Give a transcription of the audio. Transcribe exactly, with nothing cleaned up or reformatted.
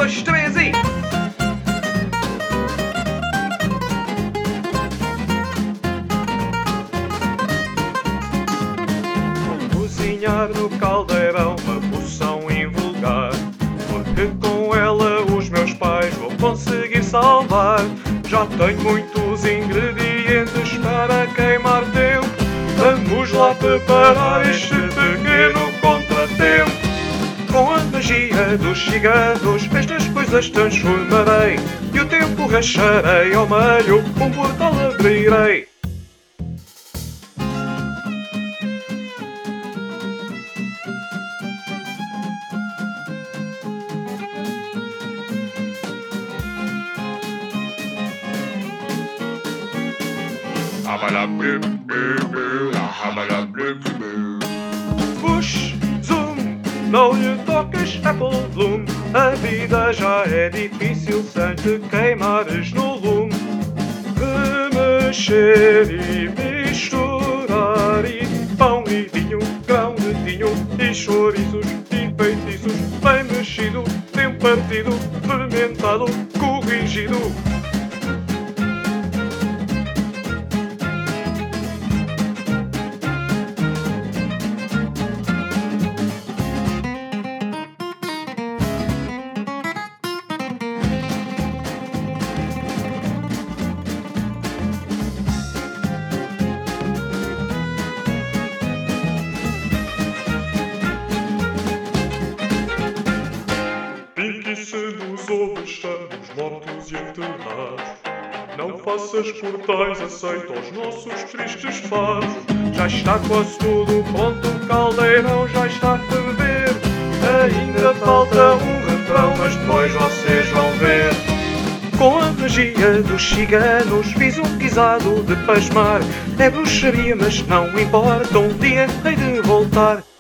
dois, três e... Cozinhar no caldeirão, uma poção invulgar, porque com ela os meus pais vou conseguir salvar. Já tenho muitos ingredientes para queimar tempo. Vamos lá preparar este pequeno contratempo. Com a magia dos ciganos estas coisas transformarei, e o tempo racharei ao meio, um portal abrirei. Push, zoom, não lhe toques Apple Bloom. A vida já é difícil sem te queimares no lume. Remexer e misturar, e pão e vinho, grão de vinho, e chouriços e feitiços. Bem mexido, bem partido, fermentado, corrigido. Pinguice dos ovos, estamos mortos e enterrados. Não faças portais, aceita os nossos tristes fados. Já está quase tudo pronto, o caldeirão já está a ferver. Ainda falta um refrão, mas depois vocês vão ver. Com a magia dos ciganos fiz um guisado de pasmar. É bruxaria, mas não importa, um dia hei de voltar.